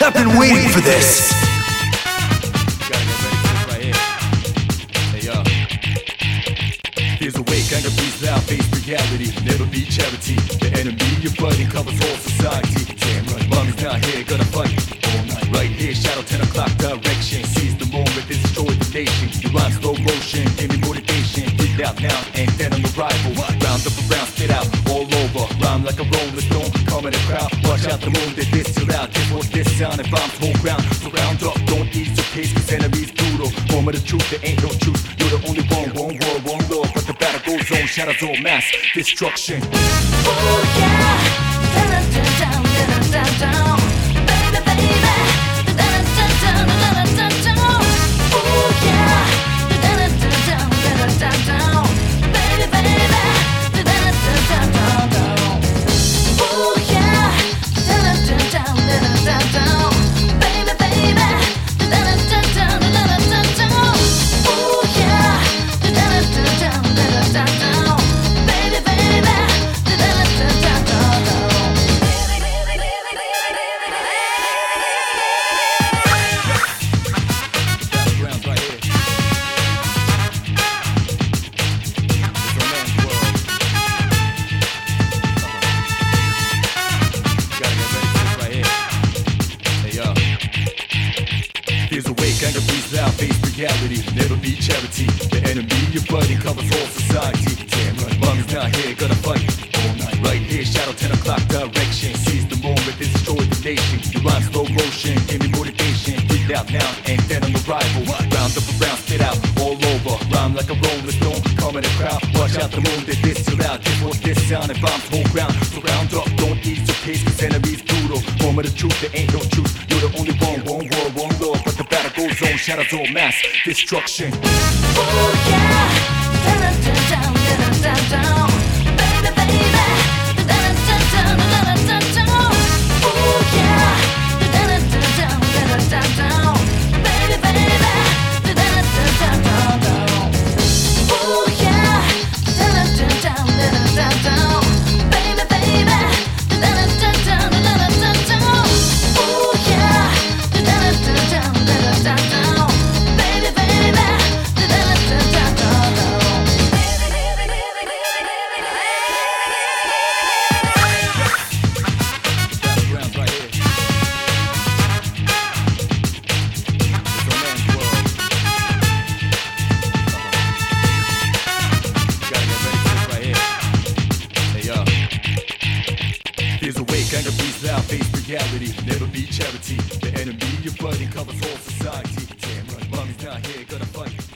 I've been waiting for this. Fears awake, anger breathes out, face reality, never be charity. The enemy you're fighting covers all society. Damn right, mommy's not here, gonna fight all night. Right here, shadow 10 o'clock direction. Seize the moment, destroy the nation. You rhyme slow motion, give me motivation. Breathe out now, and then on the rival. Round up around, spit out, all over. Rhyme like a rolling stone, come in the crowd. Watch out the moon, they diss till out. This was this sound, and bombs whole ground. Surround up, don't ease your pace, cause enemies brutal. Moment of truth, there ain't no truth. You're the only one world, one Lord. But the battle goes on, shadows all mass destruction. Oh yeah, down, down, down, down, down, baby, baby, down, down, down, down, down. Oh yeah, down, down, down, down, down, baby, baby, down, down, down, down. Oh yeah, down, down, down, down, down, baby, baby, down, down, down, down, down. Oh yeah, down, down, down, down, down, baby, baby, down, down, down, down. Battlegrounds right here. It's a man's world. Gotta get ready for this right here. Hey yo. Fears awake, anger breathes out, face reality, never be charity. The enemy you're fighting covers all society. Damn right, mommy's not here, gonna fight all night. Right here, shadow 10 o'clock direction. Seize the moment, destroy the nation. You rhyme slow motion, give me motivation. Breathe out now, and then on the rival. Round up around, spit out, all over. Rhyme like a rolling stone, come in the crowd. Watch out the moon, they diss till out. This was this sound, and bombs whole ground. Surround up, don't ease your pace, cause enemies brutal. Moment of truth, there ain't no truth. You're the only one world, one Lord. But the battle goes on, shadows all mass destruction. Oh yeah, down, down, down, down, down, baby, baby, down, down, down, down, down. Oh yeah, down, down, down, down, down, baby, baby, down, down, down, down. Oh yeah, down, down, down, down, down, baby, baby, down, down, down, down, down. Oh yeah, down, down, down, down, down, baby, baby, down, down, down, down. Battlegrounds right here. It's a man's world. Gotta get ready for this right here. Hey yo. Fears awake, anger breathes out, face reality, never be charity. The enemy you're fighting covers all society. Damn right, mommy's not here, gonna fight